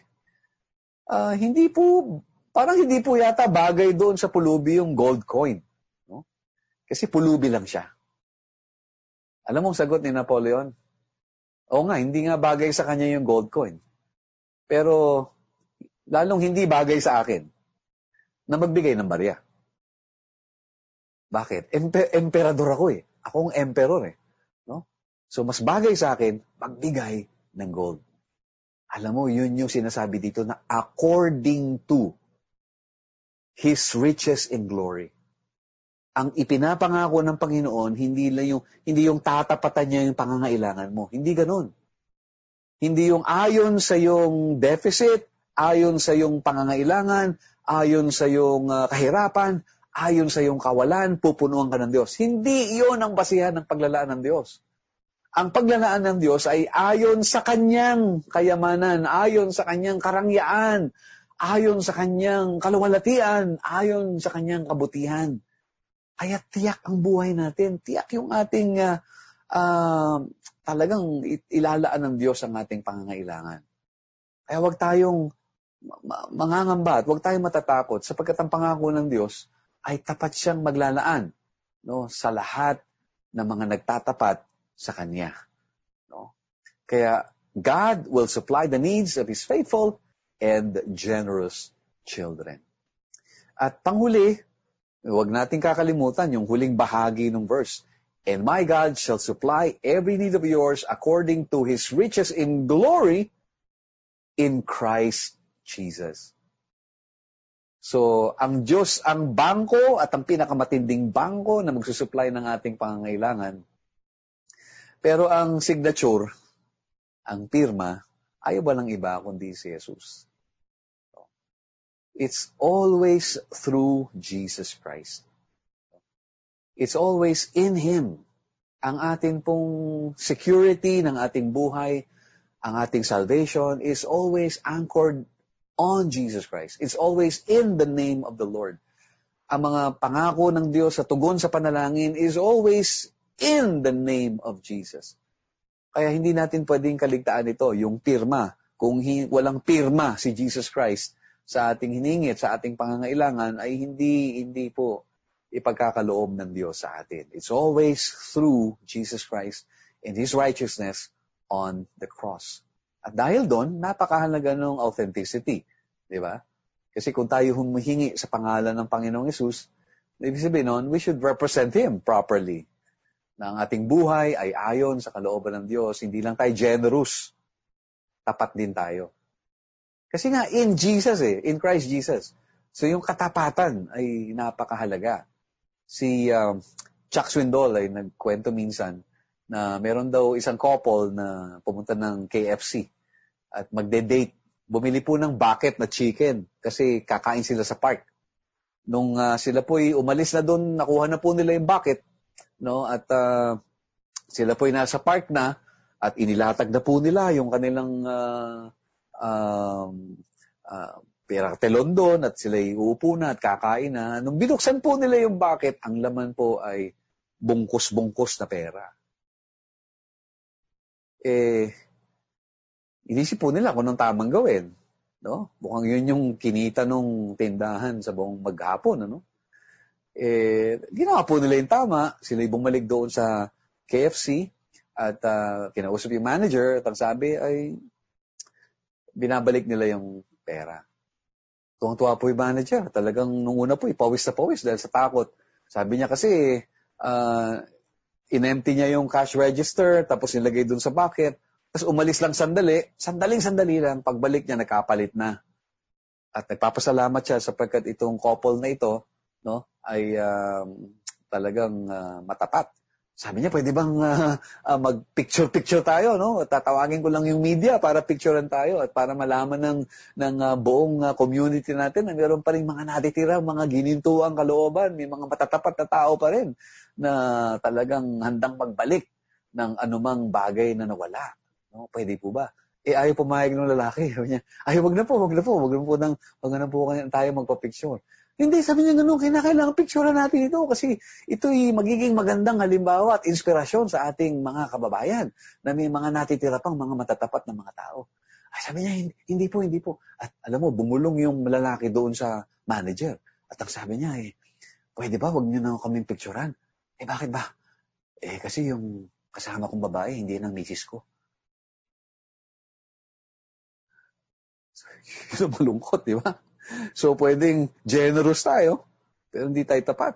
parang hindi po yata bagay doon sa pulubi yung gold coin. No? Kasi pulubi lang siya. Alam mo ang sagot ni Napoleon? Oo nga, hindi nga bagay sa kanya yung gold coin. Pero lalong hindi bagay sa akin na magbigay ng barya. Bakit? Emperador ako eh. Ako ang emperor eh. No? So mas bagay sa akin magbigay ng gold. Alam mo, yun yung sinasabi dito na according to His riches in glory. Ang ipinapangako ng Panginoon, hindi yung tatapatan niya yung pangangailangan mo. Hindi ganun. Hindi yung ayon sa yung deficit, ayon sa yung pangangailangan, ayon sa yung kahirapan, ayon sa yung kawalan, pupunuan ka ng Diyos. Hindi iyon ang basihan ng paglalaan ng Diyos. Ang paglalaan ng Diyos ay ayon sa kanyang kayamanan, ayon sa kanyang karangyaan, ayon sa kanyang kaluwalhatian, ayon sa kanyang kabutihan. Kaya tiyak ang buhay natin, tiyak yung ating talagang ilalaan ng Diyos ang ating pangangailangan. Kaya huwag tayong mangangamba at huwag tayong matatakot sapagkat ang pangako ng Diyos ay tapat siyang maglalaan, no, sa lahat ng mga nagtatapat sa Kanya. No? Kaya God will supply the needs of His faithful and generous children. At panghuli, huwag nating kakalimutan yung huling bahagi ng verse. And my God shall supply every need of yours according to His riches in glory in Christ Jesus. So, ang Diyos ang bangko at ang pinakamatinding bangko na magsusupply ng ating pangangailangan. Pero ang signature, ang pirma, ay walang iba kundi si Jesus. It's always through Jesus Christ. It's always in Him. Ang ating pong security ng ating buhay, ang ating salvation is always anchored on Jesus Christ. It's always in the name of the Lord. Ang mga pangako ng Diyos sa tugon sa panalangin is always in the name of Jesus. Kaya hindi natin pwedeng kaligtaan ito, yung pirma. Kung walang pirma si Jesus Christ sa ating hiningit, sa ating pangangailangan, ay hindi po ipagkakaloob ng Diyos sa atin. It's always through Jesus Christ and His righteousness on the cross. At dahil doon, napakahalaga ng authenticity. Di ba? Kasi kung tayo humihingi sa pangalan ng Panginoong Hesus, ibig sabihin nun, we should represent Him properly. Na ang ating buhay ay ayon sa kalooban ng Diyos. Hindi lang tayo generous. Tapat din tayo. Kasi nga, in Jesus in Christ Jesus. So yung katapatan ay napakahalaga. Si Chuck Swindoll ay nagkwento minsan na meron daw isang couple na pumunta ng KFC at magde-date. Bumili po ng bucket na chicken kasi kakain sila sa park. Nung sila po'y umalis na doon, nakuha na po nila yung bucket, no? At sila po'y nasa park na at inilatag na po nila yung kanilang peratelon doon at sila'y uupo na at kakain na. Nung binuksan po nila yung bucket, ang laman po ay bungkus-bungkus na pera. Inisip po nila kung anong tamang gawin. No? Mukhang yun yung kinita nung tindahan sa buong maghapon. Ano? Ginawa po nila yung tama. Sila'y bumalik doon sa KFC at kinausap yung manager at ang sabi ay binabalik nila yung pera. Tuwang-tuwa po yung manager. Talagang nung una po, pawis na pawis dahil sa takot. Sabi niya kasi, in-empty niya yung cash register, tapos nilagay dun sa bucket, tapos umalis lang sandali lang, pagbalik niya, nakapalit na. At nagpapasalamat siya sapagkat itong couple na ito, no, ay talagang matapat Sabi niya, pwede bang mag-picture-picture tayo, no? Tatawagin ko lang yung media para picturean tayo at para malaman ng buong community natin na meron pa rin mga natitira, mga ginintuang kalooban, may mga matatapat na tao pa rin na talagang handang magbalik ng anumang bagay na nawala. No? Pwede po ba? Ayaw pumayag ng lalaki. Sabi niya, wag na po tayo magpa-picture. Hindi, sabi niya ganun, kinakailangan picturean natin ito kasi ito'y magiging magandang halimbawa at inspirasyon sa ating mga kababayan na may mga natitira pang mga matatapat na mga tao. Sabi niya, hindi po. At alam mo, bumulong yung lalaki doon sa manager. At ang sabi niya, pwede ba, wag niyo na kaming picturean? Bakit ba? Kasi yung kasama kong babae, hindi ng misis ko. So, malungkot, di ba? So, pwedeng generous tayo, pero hindi tayo tapat.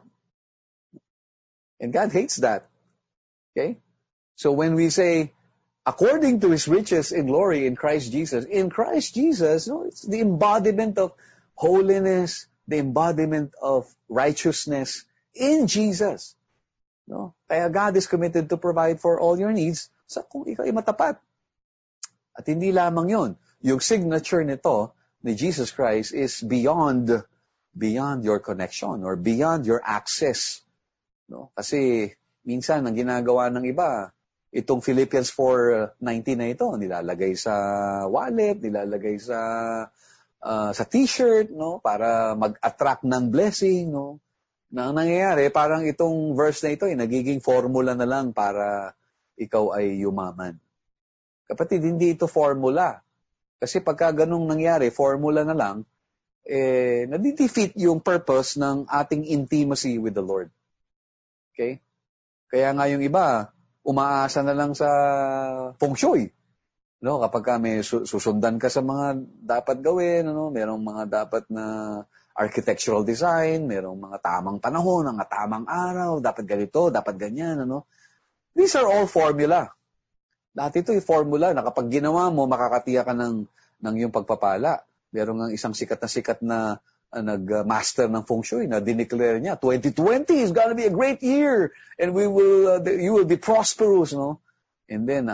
And God hates that. Okay? So, when we say, according to His riches in glory in Christ Jesus, it's the embodiment of holiness, the embodiment of righteousness in Jesus. No? Kaya God is committed to provide for all your needs kung ikaw ay matapat. At hindi lamang yon, yung signature nito ni Jesus Christ is beyond your connection or beyond your access. No? Kasi minsan ang ginagawa ng iba, itong Philippians 4:19 na ito, nilalagay sa wallet, nilalagay sa t-shirt, no, para mag-attract ng blessing, no. Na ang nangyayari, parang itong verse na ito nagiging formula na lang para ikaw ay yumaman. Kapatid, hindi ito formula. Kasi pagka ganung nangyari, formula na lang, nadidefeat yung purpose ng ating intimacy with the Lord. Okay? Kaya nga yung iba, umaasa na lang sa feng shui. No, kapag may susundan ka sa mga dapat gawin, merong mga dapat na architectural design, merong mga tamang panahon, mga tamang araw, dapat ganito, dapat ganyan, These are all formula. Dati ito yung formula na kapag ginawa mo, makakatiya ka ng iyong pagpapala. Meron ng isang sikat na nag-master ng feng shui na dineclare niya, 2020 is gonna be a great year and you will be prosperous, no? And then,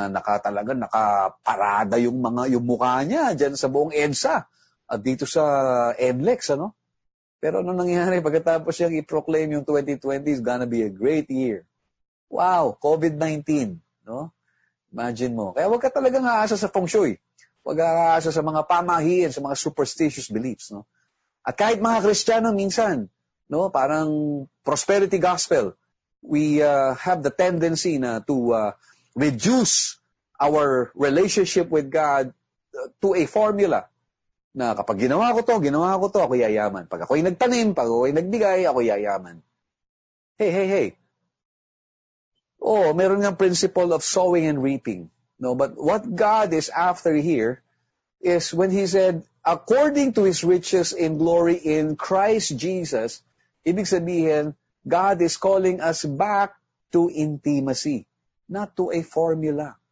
nakaparada yung mukha niya dyan sa buong EDSA at dito sa NLEX, Pero ano nangyari pagkatapos siyang i-proclaim yung 2020 is gonna be a great year? Wow, COVID-19, no? Imagine mo. Kaya huwag ka talagang aasa sa feng shui. Huwag ka aasa sa mga pamahiin, sa mga superstitious beliefs, no? At kahit mga Kristiyano minsan, no, parang prosperity gospel, we have the tendency to reduce our relationship with God to a formula na kapag ginawa ko to, ako yayaman. Pag ako'y nagtanim, pag ako'y nagbigay, ako yayaman. Hey. Meron ng principle of sowing and reaping. No, but what God is after here is when He said, according to His riches in glory in Christ Jesus, ibig sabihin, God is calling us back to intimacy, not to a formula.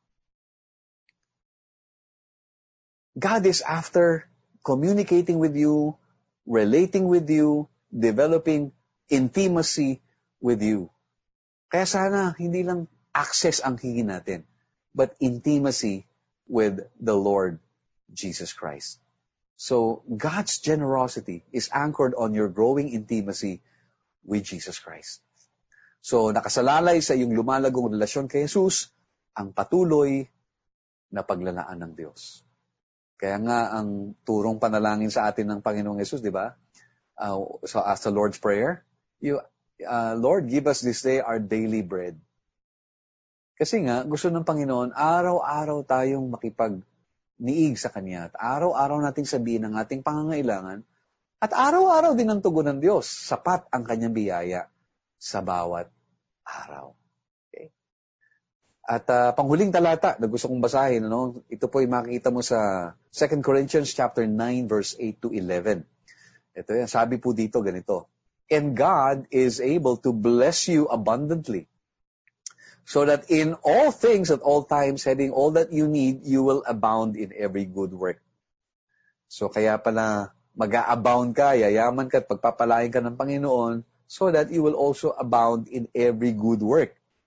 God is after communicating with you, relating with you, developing intimacy with you. Kaya sana hindi lang access ang hingin natin, but intimacy with the Lord Jesus Christ. So, God's generosity is anchored on your growing intimacy with Jesus Christ. So, nakasalalay sa iyong lumalagong relasyon kay Jesus, ang patuloy na paglalaan ng Diyos. Kaya nga, ang turong panalangin sa atin ng Panginoong Jesus, di ba? So, as the Lord's Prayer, Lord, give us this day our daily bread. Kasi nga, gusto ng Panginoon, araw-araw tayong makipag-niig sa Kanya. At araw-araw nating sabihin ang ating pangangailangan. At araw-araw din ang tugon ng Diyos. Sapat ang Kanyang biyaya sa bawat araw. Okay? At panghuling talata na gusto kong basahin, ito po ay makikita mo sa 2 Corinthians chapter 9, verse 8 to 11. Ito yan, sabi po dito ganito. And God is able to bless you abundantly, so that in all things at all times, having all that you need, you will abound in every good work. So kaya pala mag-a-abound ka, yayaman ka at pagpapalain ka ng Panginoon, so that you will also abound in every good work.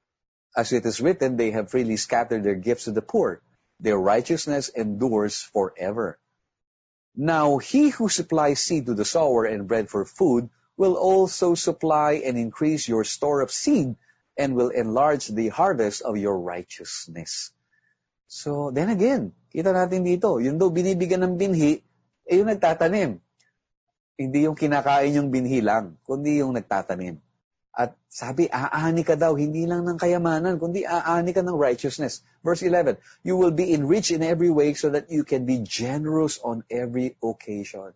As it is written, they have freely scattered their gifts to the poor. Their righteousness endures forever. Now he who supplies seed to the sower and bread for food will also supply and increase your store of seed and will enlarge the harvest of your righteousness. So, then again, kita natin dito, yun daw binibigyan ng binhi, yung nagtatanim. Hindi yung kinakain yung binhi lang, kundi yung nagtatanim. At sabi, aani ka daw, hindi lang ng kayamanan, kundi aani ka ng righteousness. Verse 11, you will be enriched in every way so that you can be generous on every occasion.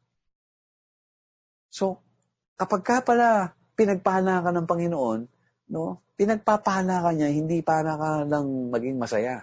So, kapag ka pala pinagpala ka ng Panginoon, no, pinagpapala ka niya, hindi para ka lang maging masaya.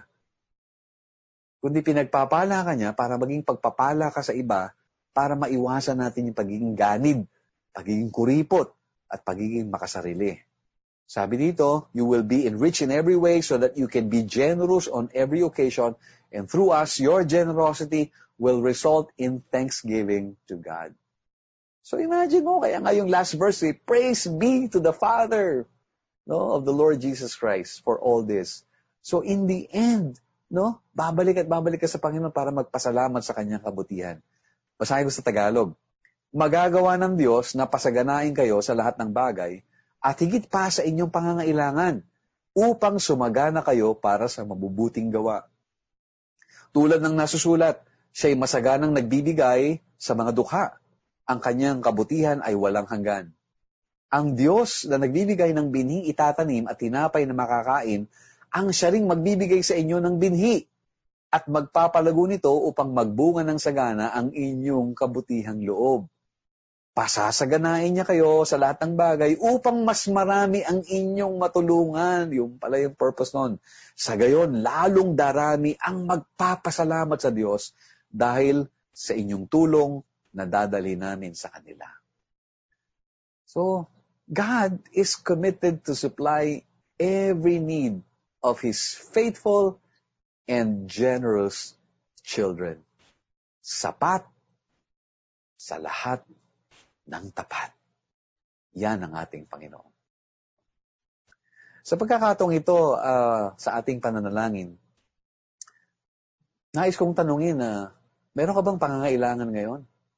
Kundi pinagpapala ka niya para maging pagpapala ka sa iba, para maiwasan natin yung pagiging ganid, pagiging kuripot, at pagiging makasarili. Sabi dito, you will be enriched in every way so that you can be generous on every occasion, and through us, your generosity will result in thanksgiving to God. So imagine mo, kaya nga yung last verse, praise be to the Father, no, of the Lord Jesus Christ for all this. So in the end, no, babalik ka sa Panginoon para magpasalamat sa kanyang kabutihan. Basahin ko sa Tagalog. Magagawa ng Diyos na pasaganain kayo sa lahat ng bagay at higit pa sa inyong pangangailangan upang sumagana kayo para sa mabubuting gawa. Tulad ng nasusulat, siya'y masaganang nagbibigay sa mga dukha. Ang kanyang kabutihan ay walang hanggan. Ang Diyos na nagbibigay ng binhi itatanim at tinapay na makakain, ang siya ring magbibigay sa inyo ng binhi at magpapalago nito upang magbunga ng sagana ang inyong kabutihang loob. Pasasaganain niya kayo sa lahat ng bagay upang mas marami ang inyong matulungan. Yung pala yung purpose nun. Sa gayon, lalong darami ang magpapasalamat sa Diyos dahil sa inyong tulong na dadali namin sa kanila. So, God is committed to supply every need of His faithful and generous children. Sapat sa lahat ng tapat. Yan ang ating Panginoon. Sa pagkakataong ito, sa ating pananalangin, nais kong tanungin meron ka bang pangangailangan ngayon?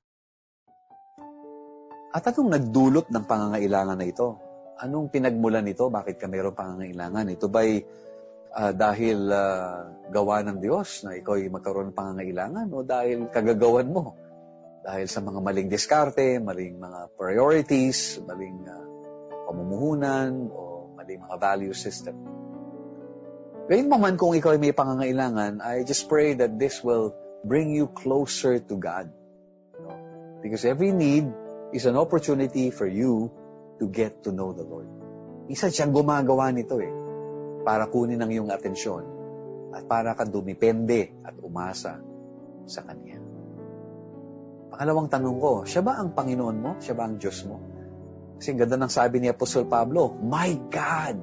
At anong nagdulot ng pangangailangan na ito? Anong pinagmulan nito? Bakit ka mayroong pangangailangan? Ito ba'y dahil gawa ng Diyos na ikaw ay magkaroon ng pangangailangan o dahil kagagawan mo? Dahil sa mga maling diskarte, maling mga priorities, maling pamumuhunan, o maling mga value system. Gayun pa man kung ikaw ay may pangangailangan, I just pray that this will bring you closer to God. Because every need is an opportunity for you to get to know the Lord. Isa siyang gumagawa nito para kunin ang iyong atensyon at para ka dumipende at umasa sa Kanya. Pangalawang tanong ko, siya ba ang Panginoon mo? Siya ba ang Diyos mo? Kasi ang ganda ng sabi ni Apostol Pablo, my God!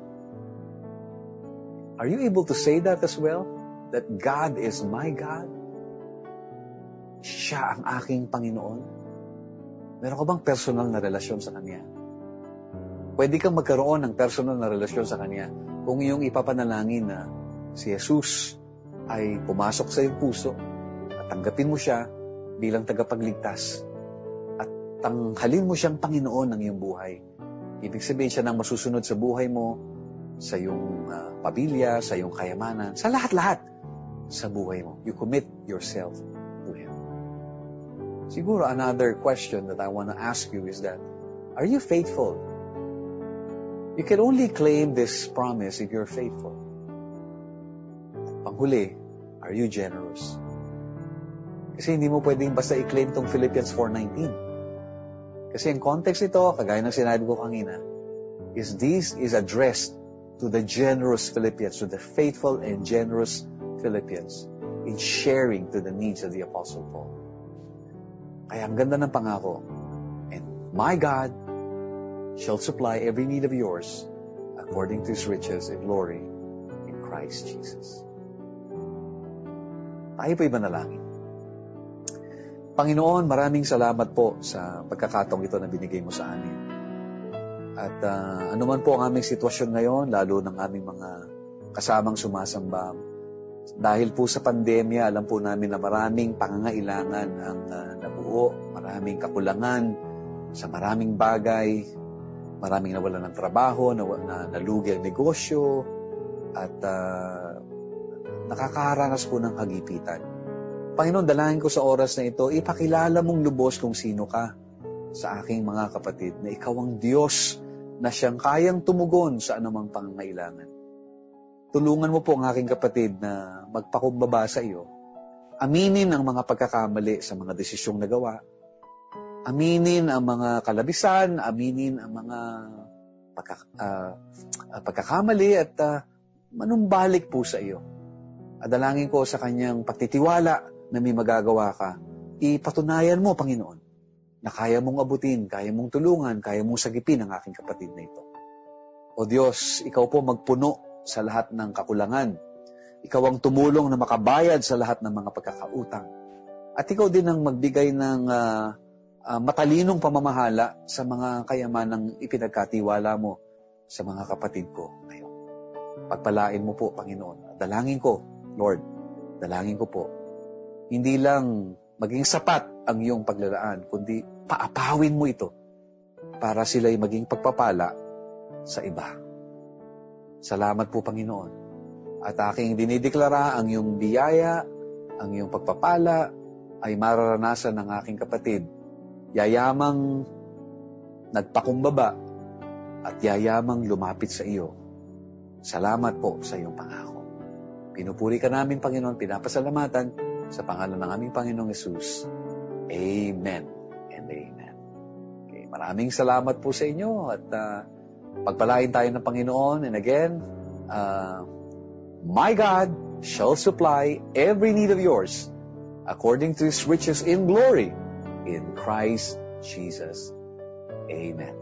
Are you able to say that as well? That God is my God? Siya ang aking Panginoon? Meron ka bang personal na relasyon sa Kanya? Pwede kang magkaroon ng personal na relasyon sa Kanya kung iyong ipapanalangin na si Jesus ay pumasok sa iyong puso at tanggapin mo siya bilang tagapagligtas at tanghalin mo siyang Panginoon ng iyong buhay. Ibig sabihin siya nang masusunod sa buhay mo, sa iyong pamilya, sa iyong kayamanan, sa lahat-lahat sa buhay mo. You commit yourself to Him. Siguro another question that I want to ask you is that, are you faithful? You can only claim this promise if you're faithful. At panghuli, are you generous? Kasi hindi mo pwedeng basta i-claim tong Philippians 4:19. Kasi in context ito, kagaya ng sinabi ko kanina, this is addressed to the generous Philippians, to the faithful and generous Philippians in sharing to the needs of the Apostle Paul. Kaya ang ganda ng pangako, and my God shall supply every need of yours according to His riches and glory in Christ Jesus. Tayo po'y manalangin. Panginoon, maraming salamat po sa pagkakataong ito na binigay mo sa amin. At anuman po ang aming sitwasyon ngayon, lalo ng aming mga kasamang sumasamba. Dahil po sa pandemya, alam po namin na maraming pangangailangan ang nabuo, maraming kakulangan sa maraming bagay, maraming nawalan ng trabaho, nalugi ang negosyo, at nakakaranas po ng kagipitan. Panginoon, dalangin ko sa oras na ito, ipakilala mong lubos kung sino ka sa aking mga kapatid, na ikaw ang Diyos na siyang kayang tumugon sa anumang pangangailangan. Tulungan mo po ang aking kapatid na magpakumbaba sa iyo. Aminin ang mga pagkakamali sa mga desisyong nagawa. Aminin ang mga kalabisan, aminin ang mga pagkakamali at manumbalik po sa iyo. Adalangin ko sa kanyang pagtitiwala na may magagawa ka. Ipatunayan mo, Panginoon, na kaya mong abutin, kaya mong tulungan, kaya mong sagipin ang aking kapatid na ito. O Diyos, ikaw po magpuno sa lahat ng kakulangan. Ikaw ang tumulong na makabayad sa lahat ng mga pagkakautang. At ikaw din ang magbigay ng matalinong pamamahala sa mga kayamanang ipinagkatiwala mo sa mga kapatid ko ngayon. Pagpalain mo po, Panginoon. Dalangin ko, Lord, dalangin ko po, hindi lang maging sapat ang iyong paglalaan, kundi paapawin mo ito para sila'y maging pagpapala sa iba. Salamat po, Panginoon. At aking dinideklara ang iyong biyaya, ang iyong pagpapala ay mararanasan ng aking kapatid. Yayamang nagpakumbaba at yayamang lumapit sa iyo. Salamat po sa iyong pangako. Pinupuri ka namin, Panginoon, pinapasalamatan sa pangalan ng aming Panginoong Hesus. Amen and amen. Okay, maraming salamat po sa inyo at pagpalain tayo ng Panginoon. And again, my God shall supply every need of yours according to His riches in glory in Christ Jesus. Amen.